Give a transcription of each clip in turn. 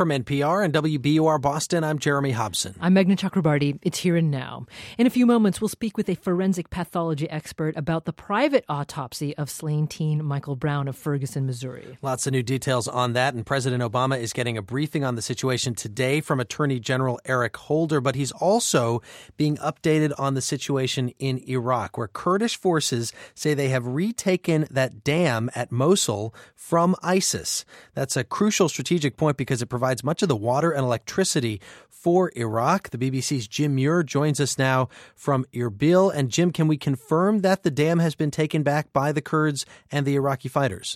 From NPR and WBUR Boston, I'm Jeremy Hobson. I'm Meghna Chakrabarti. It's Here and Now. In a few moments, we'll speak with a forensic pathology expert about the private autopsy of slain teen Michael Brown of Ferguson, Missouri. Lots of new details on that, and President Obama is getting a briefing on the situation today from Attorney General Eric Holder, but he's also being updated on the situation in Iraq, where Kurdish forces say they have retaken that dam at Mosul from ISIS. That's a crucial strategic point because it provides much of the water and electricity for Iraq. The BBC's Jim Muir joins us now from Erbil. And Jim, can we confirm that the dam has been taken back by the Kurds and the Iraqi fighters?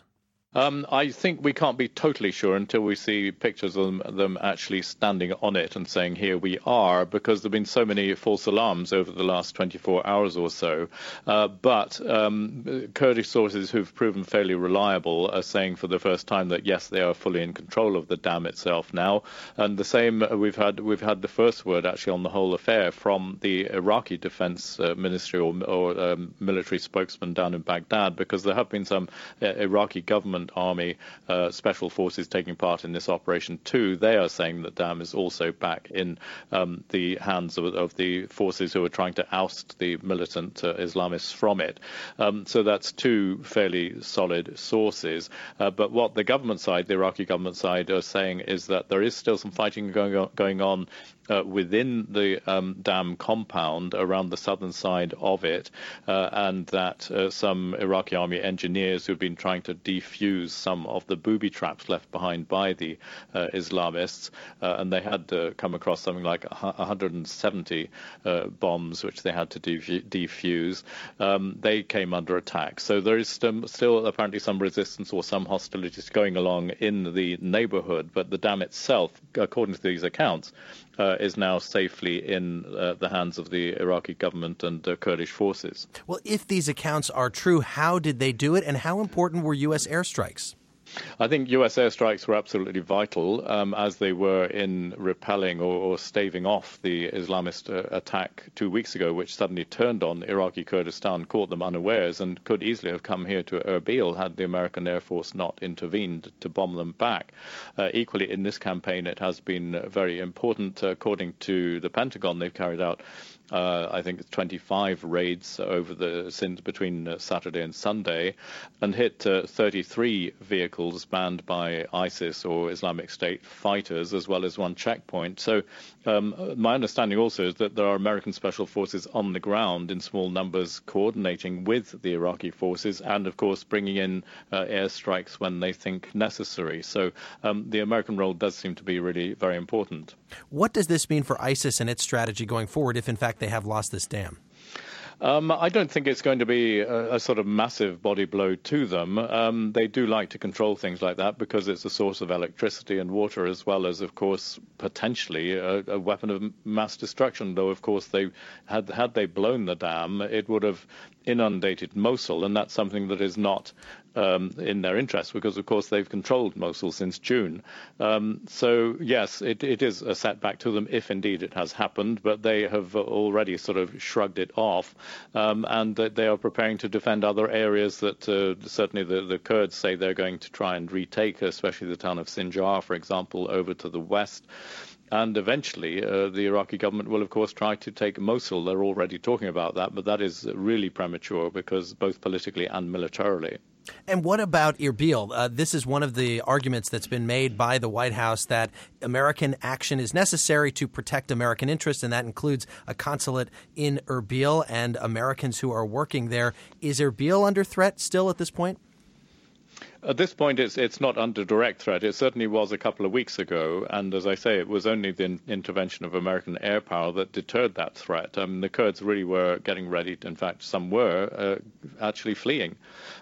I think we can't be totally sure until we see pictures of them actually standing on it and saying, here we are, because there have been so many false alarms over the last 24 hours or so. But Kurdish sources who've proven fairly reliable are saying for the first time that, yes, they are fully in control of the dam itself now. And the same, we've had the first word actually on the whole affair from the Iraqi Defense Ministry or military spokesman down in Baghdad, because there have been some Iraqi government army special forces taking part in this operation too. They are saying the dam is also back in the hands of the forces who are trying to oust the militant Islamists from it. So that's two fairly solid sources. But what the government side, the Iraqi government side, are saying is that there is still some fighting going on within the dam compound around the southern side of it, and that some Iraqi army engineers who've been trying to defuse some of the booby traps left behind by the Islamists, and they had come across something like 170 bombs which they had to defuse. They came under attack. So there is still apparently some resistance or some hostilities going along in the neighborhood, but the dam itself, according to these accounts, is now safely in the hands of the Iraqi government and Kurdish forces. Well, if these accounts are true, how did they do it, and how important were U.S. airstrikes? I think U.S. airstrikes were absolutely vital, as they were in repelling or staving off the Islamist attack 2 weeks ago, which suddenly turned on Iraqi Kurdistan, caught them unawares, and could easily have come here to Erbil had the American Air Force not intervened to bomb them back. Equally, in this campaign, it has been very important. According to the Pentagon, they've carried out I think it's 25 raids between Saturday and Sunday, and hit 33 vehicles manned by ISIS or Islamic State fighters, as well as one checkpoint. So my understanding also is that there are American special forces on the ground in small numbers coordinating with the Iraqi forces and, of course, bringing in airstrikes when they think necessary. So the American role does seem to be really very important. What does this mean for ISIS and its strategy going forward if, in fact, they have lost this dam? I don't think it's going to be a sort of massive body blow to them. They do like to control things like that because it's a source of electricity and water, as well as, of course, potentially a weapon of mass destruction. Though, of course, they had they blown the dam, it would have inundated Mosul, and that's something that is not in their interest because, of course, they've controlled Mosul since June. So, yes, it is a setback to them if indeed it has happened, but they have already sort of shrugged it off, and they are preparing to defend other areas that certainly the Kurds say they're going to try and retake, especially the town of Sinjar, for example, over to the west. And eventually, the Iraqi government will, of course, try to take Mosul. They're already talking about that, but that is really premature because both politically and militarily. And what about Erbil? This is one of the arguments that's been made by the White House that American action is necessary to protect American interests, and that includes a consulate in Erbil and Americans who are working there. Is Erbil under threat still at this point? At this point, it's not under direct threat. It certainly was a couple of weeks ago. And as I say, it was only the intervention of American air power that deterred that threat. The Kurds really were getting ready. In fact, some were actually fleeing.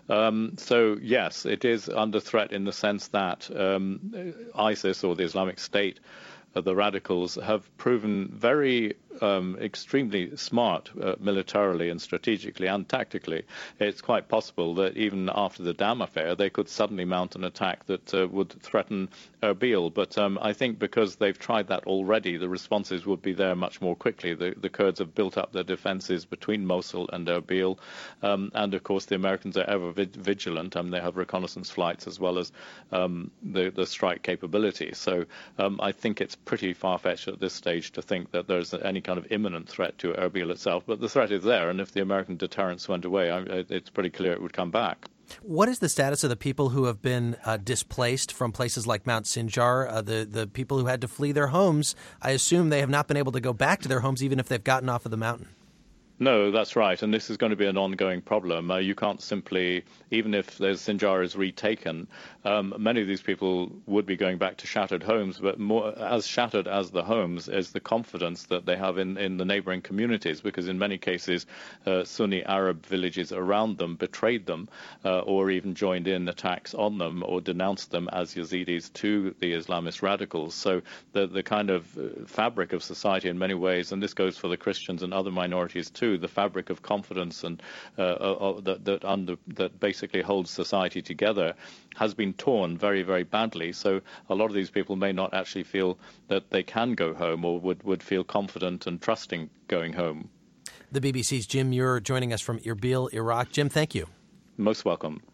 So, yes, it is under threat in the sense that ISIS or the Islamic State, the radicals, have proven very extremely smart militarily and strategically and tactically, it's quite possible that even after the dam affair, they could suddenly mount an attack that would threaten Erbil. But I think because they've tried that already, the responses would be there much more quickly. The Kurds have built up their defenses between Mosul and Erbil. And, of course, the Americans are ever vigilant. They have reconnaissance flights as well as the strike capability. So I think it's pretty far-fetched at this stage to think that there's any kind of imminent threat to Erbil itself. But the threat is there, and if the American deterrence went away, it's pretty clear it would come back. What is the status of the people who have been displaced from places like Mount Sinjar, the people who had to flee their homes? I assume they have not been able to go back to their homes even if they've gotten off of the mountain. No, that's right. And this is going to be an ongoing problem. You can't simply, even if the Sinjar is retaken, many of these people would be going back to shattered homes. But more as shattered as the homes is the confidence that they have in the neighboring communities, because in many cases, Sunni Arab villages around them betrayed them or even joined in attacks on them or denounced them as Yazidis to the Islamist radicals. So the kind of fabric of society in many ways, and this goes for the Christians and other minorities too, the fabric of confidence and that basically holds society together has been torn very, very badly. So a lot of these people may not actually feel that they can go home or would feel confident and trusting going home. The BBC's Jim Muir joining us from Erbil, Iraq. Jim, thank you. Most welcome.